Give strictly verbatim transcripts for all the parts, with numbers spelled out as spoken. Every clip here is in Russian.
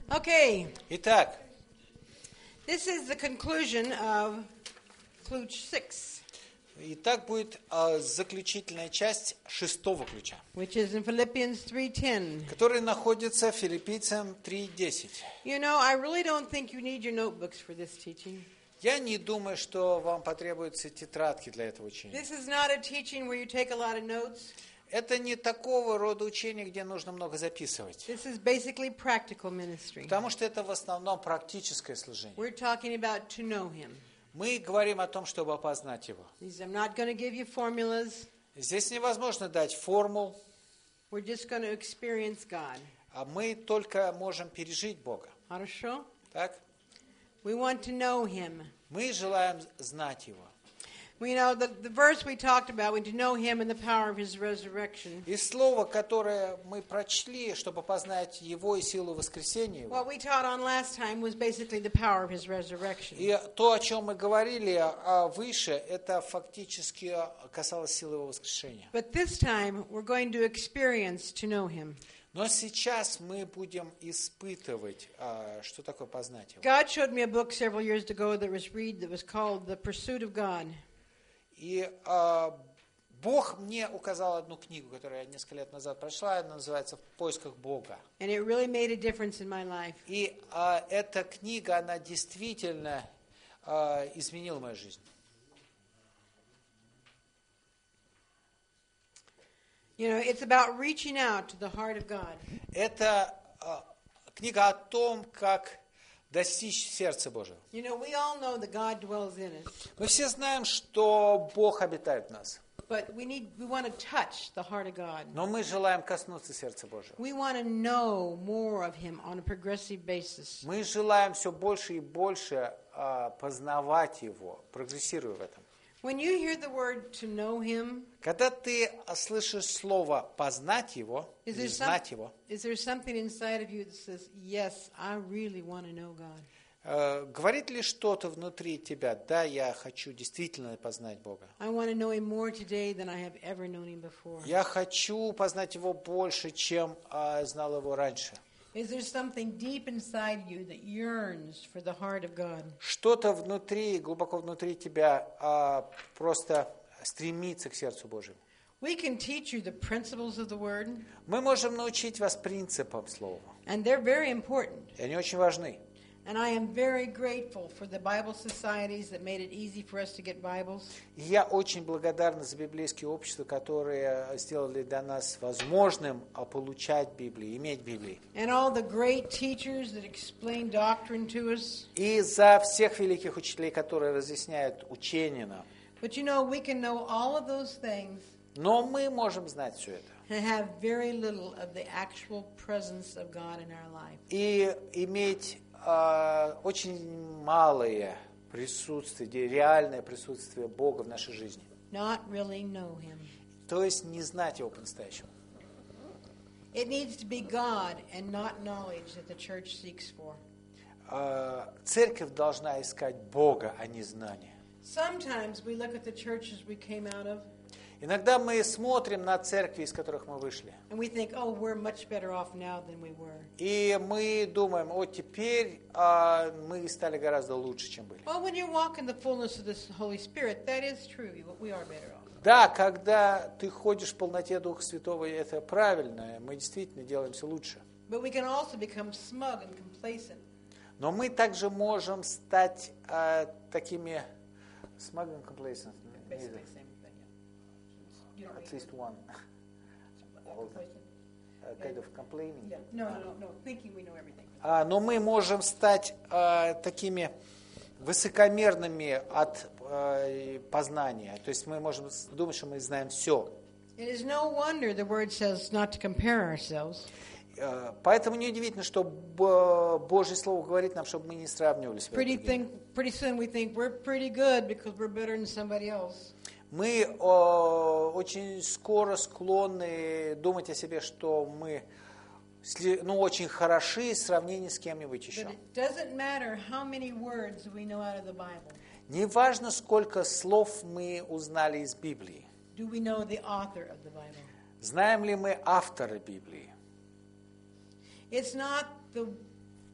Okay, Итак, this is the conclusion of Clue six, итак будет а, заключительная часть шестого ключа, which is in Philippians three ten. который находится в Филиппийцам три десять. You know, I really don't think you need your notebooks for this teaching. Я не думаю, что вам потребуются тетрадки для этого учения. This is not a teaching where you take a lot of notes. Это не такого рода учение, где нужно много записывать. This is basically practical ministry. Потому что это в основном практическое служение. We're talking about to know Him. Мы говорим о том, чтобы опознать Его. These- I'm not going to give you formulas. Здесь невозможно дать формул, We're just going to experience God. а мы только можем пережить Бога. Хорошо? Так? We want to know Him. Мы желаем знать Его. We know the, the verse we talked about, we to know Him and the power of His resurrection. И слово, которое мы прочли, чтобы познать Его и силу воскресения Его, What we taught on last time was basically the power of His resurrection. и то, о чем мы говорили а, выше, это фактически касалось силы Его воскрешения. But this time, we're going to experience to know Him. Но сейчас мы будем испытывать, а, что такое познать Его. God showed me a book several years ago that was read that was called The Pursuit of God. И а, Бог мне указал одну книгу, которую я несколько лет назад прочла, она называется «В поисках Бога». And it really made a difference in my life. И а, эта книга, она действительно а, изменила мою жизнь. You know, it's about reaching out to the heart of God. Это а, книга о том, как достичь сердца Божьего. You know, we all know that God dwells in us, Мы все знаем, что Бог обитает в нас, but we need we want to touch the heart of God. но мы желаем коснуться сердца Божьего. We want to know more of Him on a progressive basis. Мы желаем все больше и больше а, познавать Его, прогрессируя в этом. When you hear the word to know Him, Когда ты слышишь слово «познать Его», is или there, some, «знать Его», is there something inside of you that says, yes, I really want to know God? э, говорит ли что-то внутри тебя? Да, я хочу действительно познать Бога. I want to know Him more today than I have ever known Him before. Я хочу познать Его больше, чем э, знал Его раньше. Is there something deep inside you that yearns for the heart of God? Что-то внутри, глубоко внутри тебя а, просто стремится к сердцу Божьему. We can teach you the principles of the Word, Мы можем научить вас принципам слова. and they're very important. И они очень важны. And I am very grateful for the Bible societies that made it easy for us to get Bibles. И я очень благодарна за библейские общества, которые сделали для нас возможным а, получать Библию, иметь Библию. And all the great teachers that explain doctrine to us. И за всех великих учителей, которые разъясняют учение нам. But you know, we can know all of those things Но мы можем знать все это. and have very little of the actual presence of God in our life. И иметь а, очень малое присутствие, реальное присутствие Бога в нашей жизни. Not really know Him. То есть не знать Его по-настоящему. It needs to be God and not knowledge that the church seeks for. А, Церковь должна искать Бога, а не знания. Sometimes we look at the churches we came out of Иногда мы смотрим на церкви, из которых мы вышли, and we think, oh, we're much better off now than we were. и мы думаем, о, теперь а, мы стали гораздо лучше, чем были. Well, when you walk in the fullness of the Holy Spirit, that is true. We are better off. Да, когда ты ходишь в полноте Духа Святого, это правильно, мы действительно делаемся лучше. But we can also become smug and complacent. Но мы также можем стать а, такими smug and complacent. Basically the same thing. Yeah. You don't At mean- least one. Complacent? Uh, kind of complaining. Yeah. No, no, no, no. Thinking we know everything. А, но мы можем стать а, такими высокомерными от а, познания. То есть мы можем думать, что мы знаем все. It is no wonder the word says not to compare ourselves. А, поэтому неудивительно, что Б- Божье Слово говорит нам, чтобы мы не сравнивали себя. с Pretty, другими. think, pretty soon we think we're pretty good because we're better than somebody else. Мы о, очень скоро склонны думать о себе, что мы сли- ну, очень хороши в сравнении с кем-нибудь еще. But it doesn't matter how many words we know out of the Bible. Неважно, сколько слов мы узнали из Библии. Do we know the author of the Bible? Знаем ли мы автора Библии? It's not the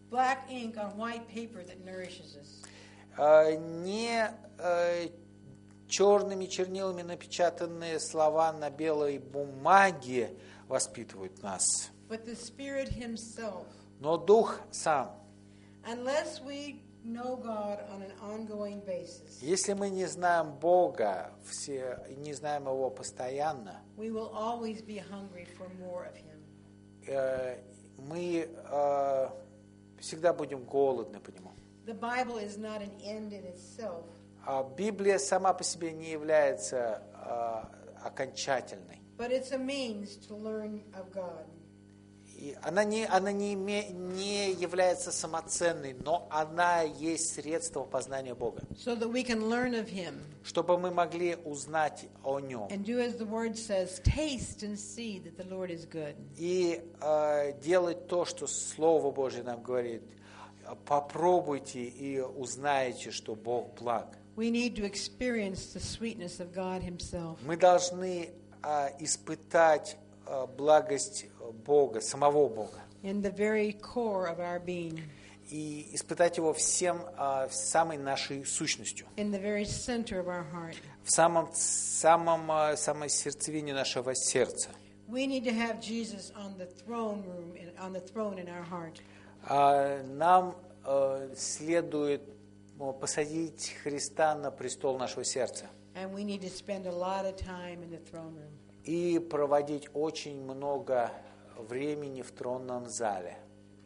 black ink on white paper that nourishes us. Э, Не э, черными чернилами напечатанные слова на белой бумаге воспитывают нас, But the Spirit Himself. но Дух сам. Unless we know God on an ongoing basis, Если мы не знаем Бога, все, не знаем Его постоянно, we will always be hungry for more of Him. э, мы э, всегда будем голодны по Нему. The Bible is not an end in itself, А Библия сама по себе не является э, окончательной. but it's a means to learn of God. И она не, она не, име, не является самоценной, но она есть средство познания Бога, So that we can learn of Him чтобы мы могли узнать о Нем. and do as the Word says, taste and see that the Lord is good. И э, делать то, что Слово Божье нам говорит. Попробуйте и узнаете, что Бог благ. We need to experience the sweetness of God Himself. Мы должны э, испытать э, благость Бога, самого Бога. In the very core of our being, И испытать Его всем, э, самой нашей сущностью. in the very center of our heart. В самом, самом, э, самой сердцевине нашего сердца. We need to have Jesus on the throne room, in, on the throne in our heart. А, Нам э, следует э, посадить Христа на престол нашего сердца And we need to spend a lot of time in the throne room. и проводить очень много времени в тронном зале.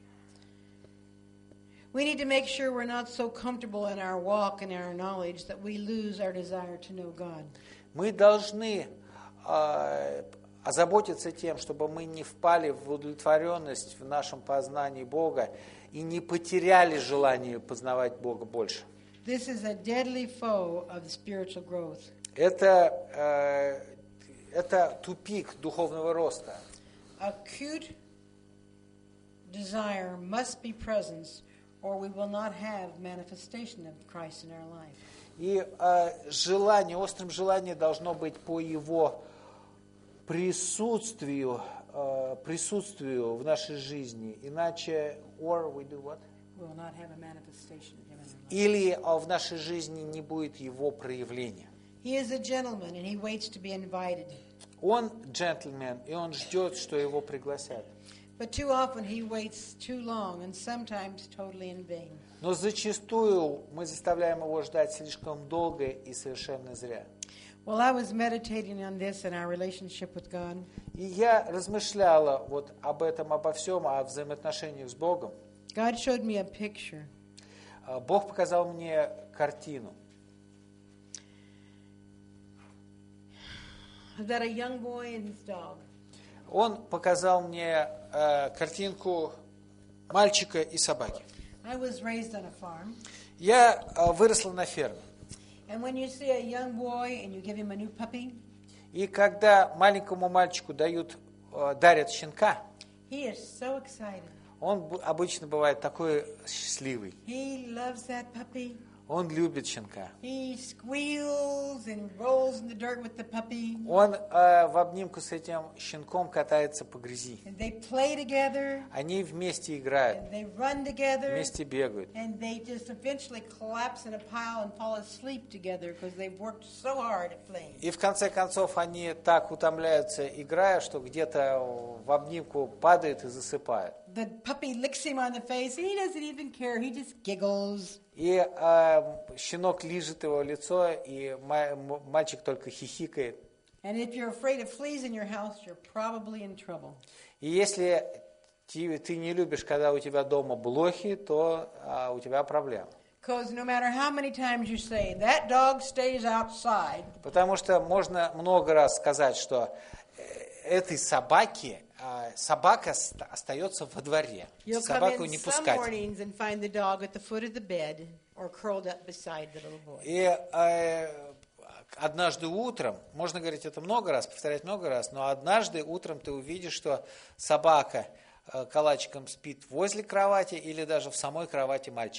We need to make sure we're not so comfortable in our walk and our knowledge that we lose our desire to know God. Мы должны э, озаботиться тем, чтобы мы не впали в удовлетворенность в нашем познании Бога и не потеряли желание познавать Бога больше. This is a deadly foe of spiritual growth. Это, э, это тупик духовного роста. Acute desire must be present, or we will not have manifestation of Christ in our life. И э, желание, острым желанием должно быть по Его присутствию, э, присутствию в нашей жизни. Иначе, or we do what? We will not have a manifestation of Him in our life. Или э, в нашей жизни не будет Его проявления. He is a gentleman, and He waits to be invited. Он джентльмен, и он ждет, что его пригласят. But too often He waits too long, and sometimes totally in vain. Но зачастую мы заставляем его ждать слишком долго и совершенно зря. Well, I was meditating on this in our relationship with God. И я размышляла вот об этом, обо всем, о взаимоотношениях с Богом. God showed me a picture. А, Бог показал мне картину. That a young boy and his dog. Он показал мне э, картинку мальчика и собаки. I was raised on a farm, Я э, выросла на ферме. and when you see a young boy and you give him a new puppy, И когда маленькому мальчику дают, э, дарят щенка, he is so excited. он б- обычно бывает такой счастливый. He loves that puppy. Он любит щенка. He squeals and rolls in the dirt with the puppy. Он э, в обнимку с этим щенком катается по грязи. And they play together, Они вместе играют, and they run together, вместе бегают. and they just eventually collapse in a pile and fall asleep together because they've worked so hard at playing. И в конце концов они так утомляются, играя, что где-то в обнимку падают и засыпают. The puppy licks him on the face, and he doesn't even care. He just giggles. И э, щенок лижет его лицо, и ма- м- мальчик только хихикает. And if you're afraid of fleas in your house, you're probably in trouble. И если ты, ты не любишь, когда у тебя дома блохи, то а, у тебя проблема. Because no matter how many times you say, that dog stays outside, Потому что можно много раз сказать, что э, этой собаке, а, собака ст- остается во дворе. you'll come Собаку in не some пускать. mornings and find the dog at the foot of the bed or curled up beside the little boy. И э, однажды утром, можно говорить это много раз, повторять много раз, но однажды утром ты увидишь, что собака э, калачиком спит возле кровати или даже в самой кровати мальчика.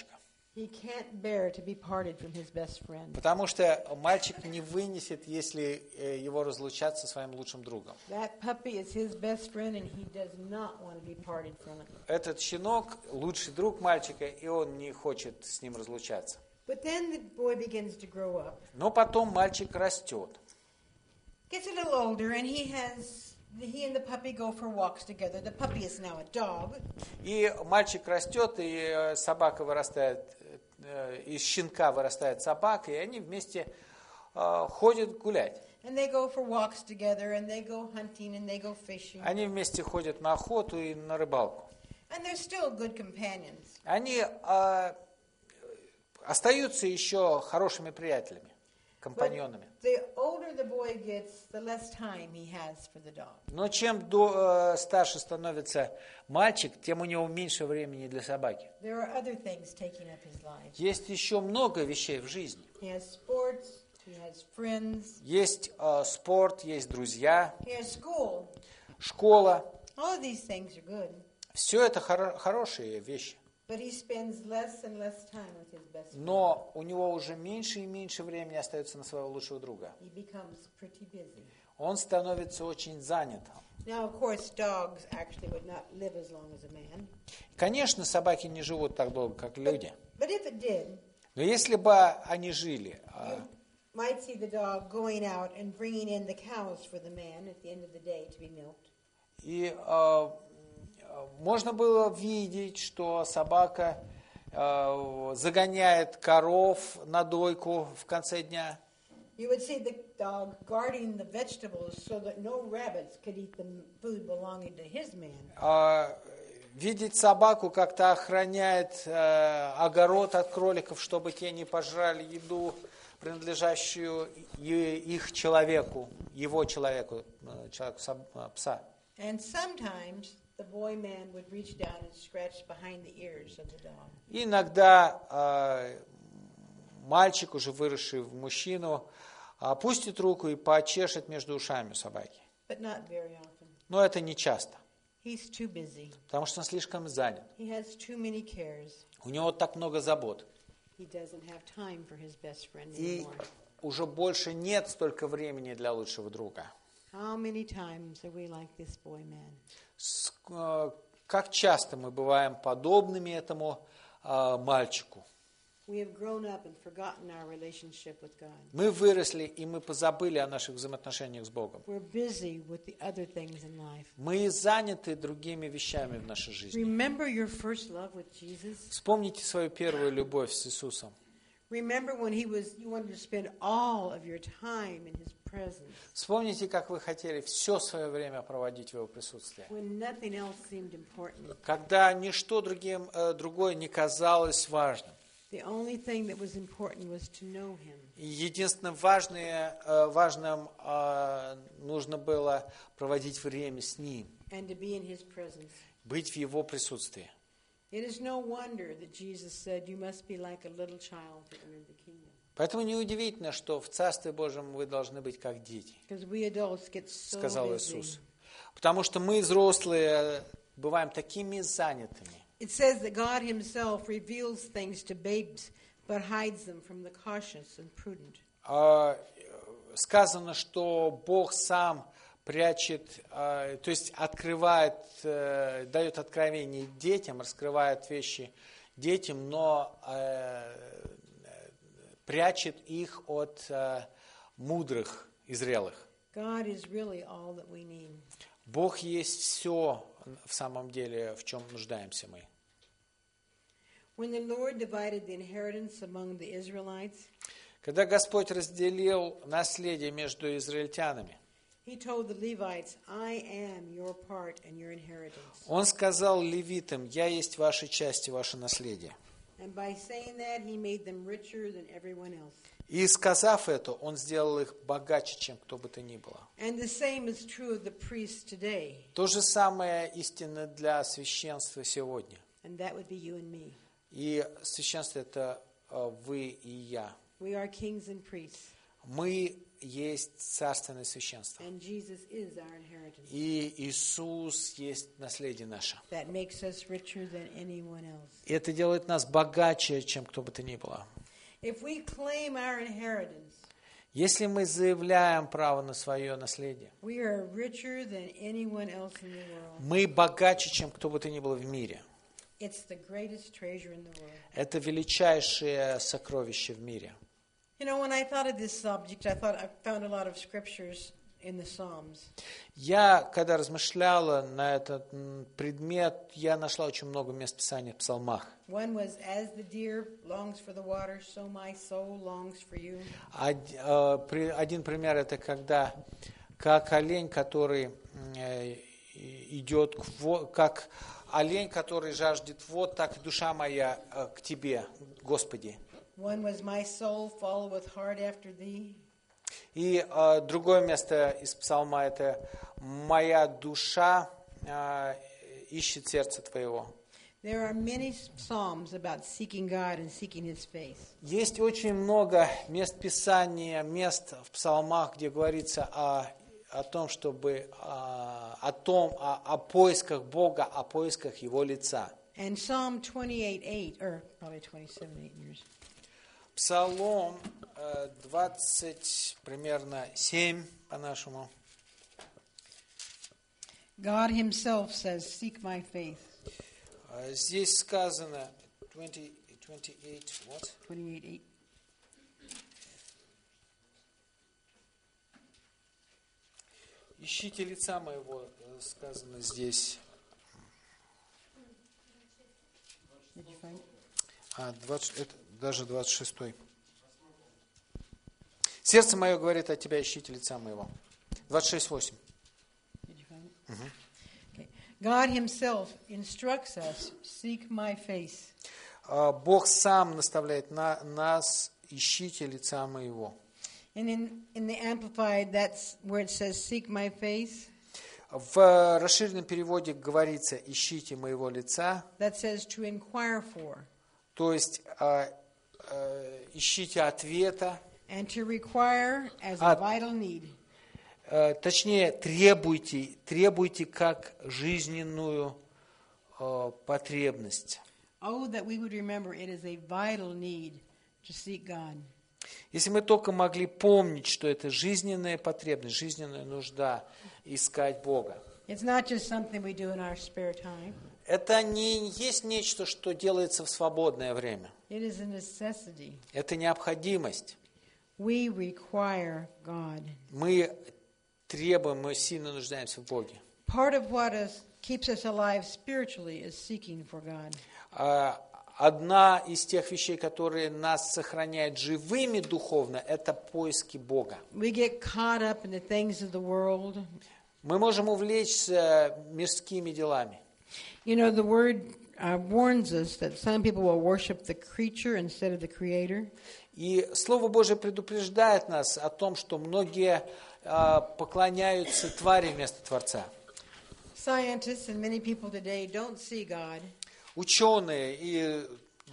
He can't bear to be parted from his best friend. Потому что мальчик не вынесет, если э, его разлучат со своим лучшим другом. That puppy is his best friend, and he does not want to be parted from it. Этот щенок лучший друг мальчика, и он не хочет с ним разлучаться. But then the boy begins to grow up. Но потом мальчик растет. Gets a little older, and he has he and the puppy go for walks together. The puppy is now a dog. И мальчик растет, и собака вырастает, из щенка вырастает собака, и они вместе э, ходят гулять. And they go for walks together, and they go hunting, and they go fishing. Они вместе ходят на охоту и на рыбалку. And they're still good companions. Они э, остаются еще хорошими приятелями, компаньонами. The older the boy gets, the less time he has for the dog. Но чем до, э, старше становится мальчик, тем у него меньше времени для собаки. There are other things taking up his life. Есть еще много вещей в жизни. He has sports, he has friends, Есть э, спорт, есть друзья, he has school. школа. All of these things are good, Все это хоро- хорошие вещи. but he spends less and less time with his best friend. Но у него уже меньше и меньше времени остается на своего лучшего друга. He becomes pretty busy. Он становится очень занятым. Now, of course, dogs actually would not live as long as a man. Конечно, собаки не живут так долго, как люди. But if it did, Но если бы они жили, а, you might see the dog going out and bringing in the cows for the man at the end of the day to be milked. и а, можно было видеть, что собака а, загоняет коров на дойку в конце дня. You would see the dog guarding the vegetables so that no rabbits could eat the food belonging to his man. А, видеть собаку, как-то охраняет э, огород от кроликов, чтобы те не пожрали еду, принадлежащую и- их человеку, его человеку, э, человеку соб- э, пса. And sometimes the boy man would reach down and scratch behind the ears of the dog. И иногда э, мальчик, уже выросший в мужчину, опустит руку и почешет между ушами у собаки. But not very often. Но это не часто, He's too busy. потому что он слишком занят. He has too many cares. У него так много забот. He doesn't have time for his best friend И anymore. уже больше нет столько времени для лучшего друга. How many times are we like this boy man? С- э, Как часто мы бываем подобными этому э, мальчику. We have grown up and forgotten our relationship with God. Мы выросли, и мы позабыли о наших взаимоотношениях с Богом. We're busy with the other things in life. Мы заняты другими вещами в нашей жизни. Remember your first love with Jesus? Вспомните свою первую любовь с Иисусом. Remember when he was you wanted to spend all of your time in his presence, Вспомните, как вы хотели все свое время проводить в Его присутствии. when nothing else seemed important. Когда ничто другим, э, другое не казалось важным. The only thing that was important was to know him. И единственным важное, э, важным э, нужно было проводить время с Ним, And to be in his presence. быть в Его присутствии. It is no wonder that Jesus said, you must be like a little child to enter the kingdom. Поэтому неудивительно, что в Царстве Божьем вы должны быть как дети, Because we adults get so сказал busy. Иисус. Потому что мы, взрослые, бываем такими занятыми. It says that God himself reveals things to babes, but hides them from the cautious and prudent. А, Сказано, что Бог сам прячет, а, то есть открывает, э, дает откровение детям, раскрывает вещи детям, но э, прячет их от э, мудрых и зрелых. God is really all that we need. Бог есть все в самом деле, в чем нуждаемся мы. When the Lord divided the inheritance among the Israelites, Когда Господь разделил наследие между израильтянами, he told the Levites, I am your part and your inheritance. Он сказал левитам: «Я есть ваша часть и ваше наследие». And by saying that, he made them richer than everyone else. И сказав это, Он сделал их богаче, чем кто бы то ни было. And the same is true of the priests today, То же самое истинно для священства сегодня. and that would be you and me. И священство – это э, вы и я. We are kings and priests. Мы есть царственное священство. And Jesus is our inheritance. И Иисус есть наследие наше. That makes us richer than anyone else. И это делает нас богаче, чем кто бы то ни было. If we claim our inheritance, Если мы заявляем право на свое наследие, we are richer than anyone else in the world. мы богаче, чем кто бы то ни было в мире. It's the greatest treasure in the world. Это величайшее сокровище в мире. You know, when I thought of this subject, I thought I found a lot of scriptures in the Psalms. Я, когда размышляла на этот м, предмет, я нашла очень много мест Писания в псалмах. One was, as the deer longs for the water, so my soul longs for you. Од- э, при- Один пример это когда, как олень, который э, и- идет, к во- как олень, который жаждет вод, так и душа моя э, к Тебе, Господи. One was, my soul followeth hard after thee. И э, другое место из псалма это «Моя душа э, ищет сердце Твоего». There are many psalms about seeking God and seeking His face. Есть очень много мест Писания, мест в псалмах, где говорится о, о том, чтобы о, о том, о, о поисках Бога, о поисках Его лица. And Psalm twenty-eight eight, or probably twenty-seven eight years. Псалом э, двадцать, примерно семь по-нашему. God Himself says, seek my face. Э, Здесь сказано двадцать, двадцать восемь, what? twenty-eight eight. Ищите лица моего, э, сказано здесь. Did you find it? А, двадцать, это даже двадцать шестой. Сердце мое говорит о тебя, ищите лица моего. двадцать шесть восемь. Did you find it? Okay. God Himself instructs us, seek my face. А, Бог сам наставляет на, нас, ищите лица моего. And in, in the Amplified, that's where it says, seek my face. В расширенном переводе говорится, ищите моего лица, That says to inquire for то есть а, а, ищите ответа, and to require as a А- vital need. а, точнее, требуйте, требуйте как жизненную а, потребность. Oh, that we would remember it is a vital need to seek God. Если мы только могли помнить, что это жизненная потребность, жизненная нужда искать Бога. It's not just something we do in our spare time. Это не есть нечто, что делается в свободное время. It is a necessity. Это необходимость. We require God. Мы требуем, мы сильно нуждаемся в Боге. Part of what is, keeps us alive spiritually is seeking for God. А, Одна из тех вещей, которые нас сохраняют живыми духовно, это поиски Бога. We get caught up in the things of the world. Мы можем увлечься мирскими делами. You know, the word uh, warns us that some people will worship the creature instead of the creator. И Слово Божие предупреждает нас о том, что многие а, поклоняются твари вместо Творца. Scientists and many people today don't see God. Ученые и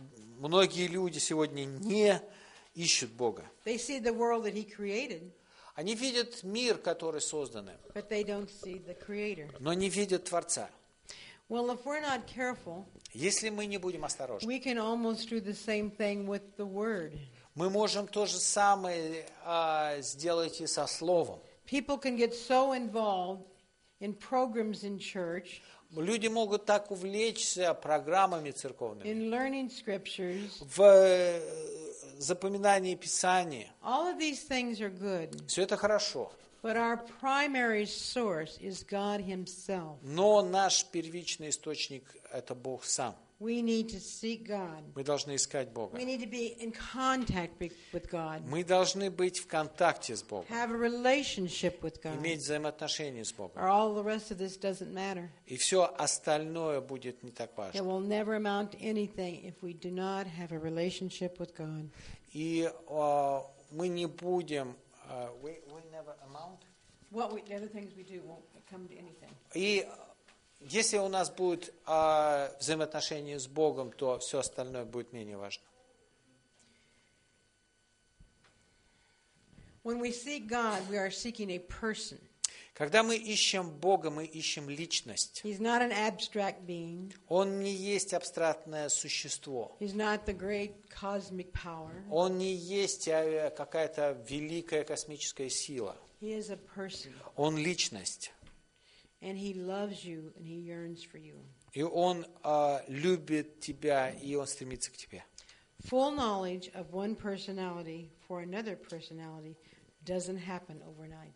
многие люди сегодня не ищут Бога. They see the world that He created, Они видят мир, который создан, but they don't see the creator. но не видят Творца. Well, if we're not careful, Если мы не будем осторожны, we can almost do the same thing with the Word. мы можем то же самое а, сделать и со Словом. People can get so involved in programs in church, Люди могут так увлечься программами церковными, in learning scriptures. в э, запоминании Писания. All of these things are good, Все это хорошо. but our primary source is God Himself. Но наш первичный источник – это Бог сам. We need to seek God. Мы должны искать Бога. We need to be in contact be- with God, Мы должны быть в контакте с Богом, have a relationship with God, иметь взаимоотношения с Богом. or all the rest of this doesn't matter. И все остальное будет не так It важно. will never amount to anything if we do not have a relationship with God. И а, мы не будем... а, we will never amount. What we, the other things we do won't come to anything. И если у нас будет а, взаимоотношения с Богом, то все остальное будет менее важно. When we seek God, we are seeking a person. Когда мы ищем Бога, мы ищем личность. He's not an abstract being. Он не есть абстрактное существо. He's not the great cosmic power. Он не есть э, какая-то великая космическая сила. He is a person. Он личность. And he loves you and he yearns for you. И Он э, любит тебя, и Он стремится к тебе. Full knowledge of one personality for another personality doesn't happen overnight.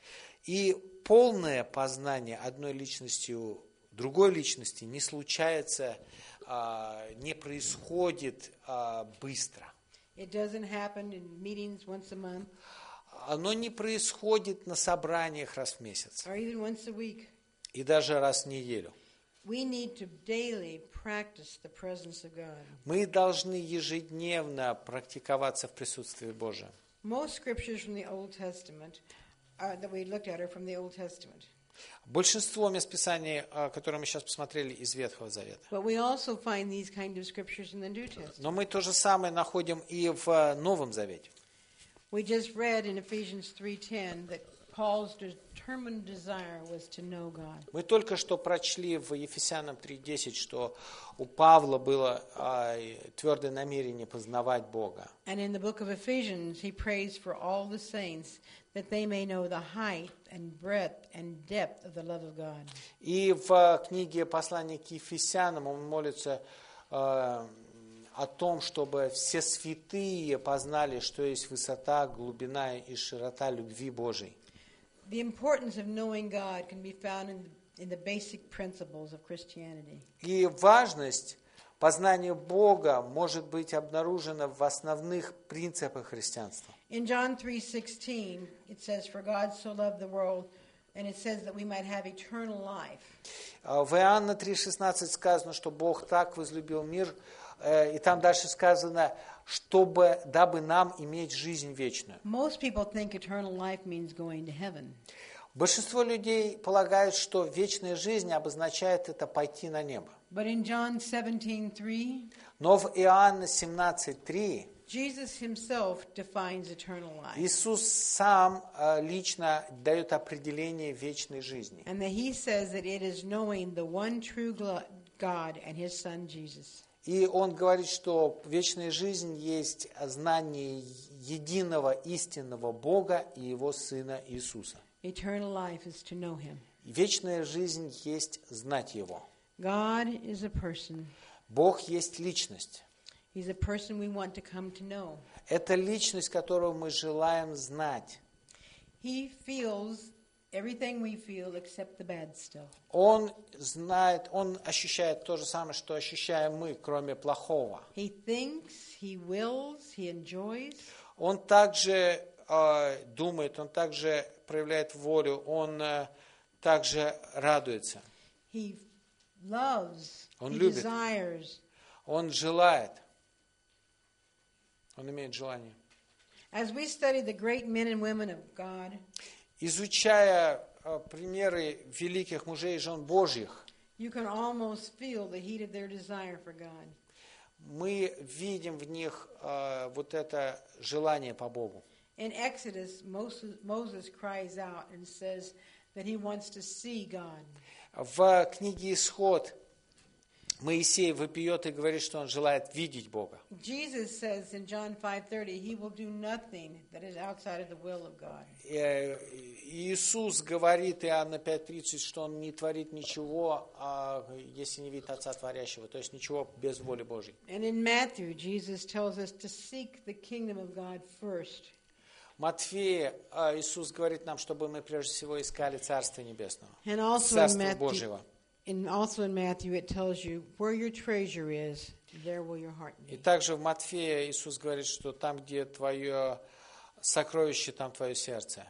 И полное познание одной личностью другой личности не случается, э, не происходит э, быстро. It doesn't happen in meetings once a month Оно не происходит на собраниях раз в месяц. or even once a week. И даже раз в неделю. We need to daily practice the presence of God. Мы должны ежедневно практиковаться в присутствии Божьем. Most scriptures from the Old Testament uh, that we looked at are from the Old Testament. Большинство мест Писания, которые мы сейчас посмотрели, из Ветхого Завета. But we also find these kind of scriptures in the New Testament. Но мы то же самое находим и в Новом Завете. We just read in Ephesians three ten that Paul's determined desire was to know God. Мы только что прочли в Ефесянам три десять, что у Павла было а, твердое намерение познавать Бога. And in the book of Ephesians, he prays for all the saints that they may know the height and breadth and depth of the love of God. И в книге послания к Ефесянам он молится а, о том, чтобы все святые познали, что есть высота, глубина и широта любви Божией. The importance of knowing God can be found in the, in the basic principles of Christianity. И важность познания Бога может быть обнаружена в основных принципах христианства. In John three sixteen, it says, "For God so loved the world," and it says that we might have eternal life. В Иоанна три шестнадцать сказано, что Бог так возлюбил мир, и там дальше сказано, чтобы, дабы нам иметь жизнь вечную. Most people think eternal life means going to heaven. Большинство людей полагают, что вечная жизнь обозначает это пойти на небо. But in John seventeen three, Но в Иоанна семнадцать три Jesus himself defines eternal life. Иисус сам лично дает определение вечной жизни. And that he says that it is knowing the one true God and his son Jesus. И он говорит, что вечная жизнь есть знание единого истинного Бога и Его Сына Иисуса. Eternal life is to know him. Вечная жизнь есть знать Его. God is a person. Бог есть личность. He's a person we want to come to know. Это личность, которую мы желаем знать. He feels everything we feel except the bad stuff. Он знает, он ощущает то же самое, что ощущаем мы, кроме плохого. He thinks, he wills, he enjoys. Он также э, думает, он также проявляет волю, он э, также радуется. He loves, Он he любит. desires. Он желает. Он имеет желание. As we study the great men and women of God, Изучая э, примеры великих мужей и жен Божьих, you can almost feel the heat of their desire for God. мы видим в них э, вот это желание по Богу. In Exodus, Moses, Moses cries out and says that he wants to see God. В книге Исход Моисей вопиет и говорит, что он желает видеть Бога. Jesus says in John five thirty, he will do nothing that is outside of the will of God. И Иисус говорит, Иоанна пять тридцать, что он не творит ничего, если не видит Отца Творящего, то есть ничего без воли Божьей. And in Matthew, Jesus tells us to seek the kingdom of God first. Матфея Иисус говорит нам, чтобы мы прежде всего искали Царство Небесного, And also in Царство Matthew, Божьего. and also in Matthew, it tells you where your treasure is, there will your heart И be. также в Матфея Иисус говорит, что там, где твое сокровище, там твое сердце.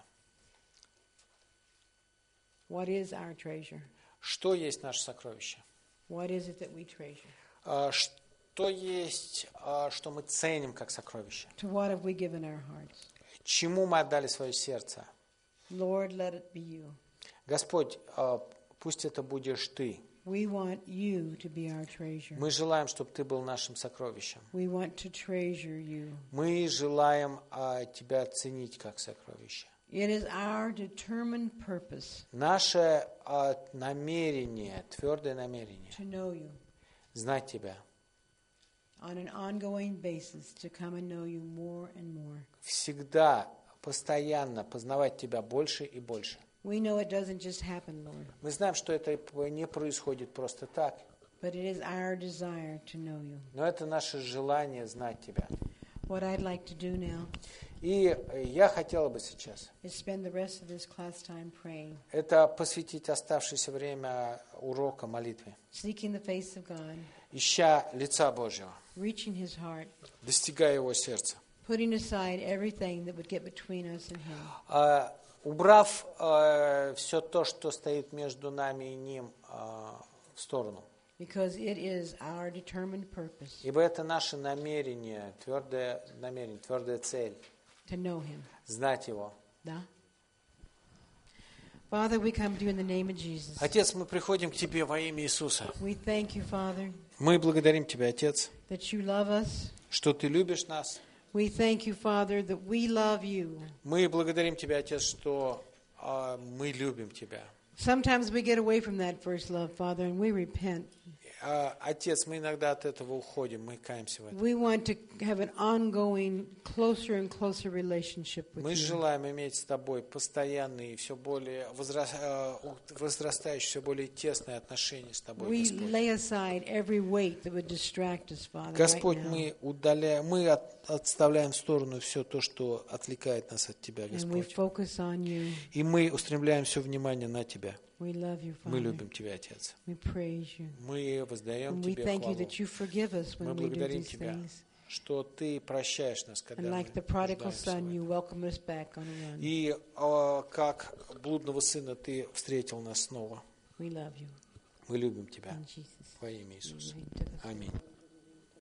What is our treasure? Что есть наше сокровище? What is it that we treasure? А, Что есть, а, что мы ценим как сокровище? To what have we given our hearts? Чему мы отдали свое сердце? Lord, let it be you. Господь, а, пусть это будешь Ты. We want you to be our treasure. Мы желаем, чтобы Ты был нашим сокровищем. We want to treasure you. Мы желаем а, Тебя ценить как сокровище. It is our determined purpose Наше а, намерение, твердое намерение, to know you знать Тебя, on an ongoing basis, to come and know you more and more. всегда, постоянно познавать Тебя больше и больше. We know it doesn't just happen, Lord, Мы знаем, что это не происходит просто так, but it is our desire to know you. но это наше желание знать Тебя. What I'd like to do now И я хотела бы сейчас is spend the rest of this class time praying, это посвятить оставшееся время урока молитве, seeking the face of God, ища лица Божьего, reaching His heart, достигая Его сердца, putting aside everything that would get between us and Him. А, убрав а, все то, что стоит между нами и Ним, а, в сторону. Because it is our determined purpose Ибо это наше намерение, твердое намерение, твердая цель, to know Him. знать Его. Да? Father, we come to you in the name of Jesus. Отец, мы приходим к Тебе во имя Иисуса. We thank you, Father, Мы благодарим Тебя, Отец, that you love us. что Ты любишь нас. We thank you, Father, that we love you. Мы благодарим Тебя, Отец, что а, мы любим Тебя. Sometimes we get away from that first love, Father, and we repent. А, Отец, мы иногда от этого уходим, мы каемся в этом. We want to have an ongoing, closer and closer relationship with Мы you. желаем иметь с Тобой постоянные, все более возра- а, возрастающие, все более тесные отношения с Тобой, We Господь. lay aside every weight that would distract us, Father, Господь, right now. мы удаляем, мы от- отставляем в сторону все то, что отвлекает нас от Тебя, And we Господь. focus on you. И мы устремляем все внимание на Тебя. We love you, Мы Father. любим Тебя, Отец. We praise you. Мы воздаем And we Тебе thank you хвалу. that you forgive us Мы when we do благодарим these Тебя, things. что Ты прощаешь нас, когда And мы like the prodigal нуждаемся в son, этом. you welcome us back on a run. И а, как блудного сына Ты встретил нас снова. We love you. Мы любим Тебя In Jesus' во имя Иисуса. name. Аминь.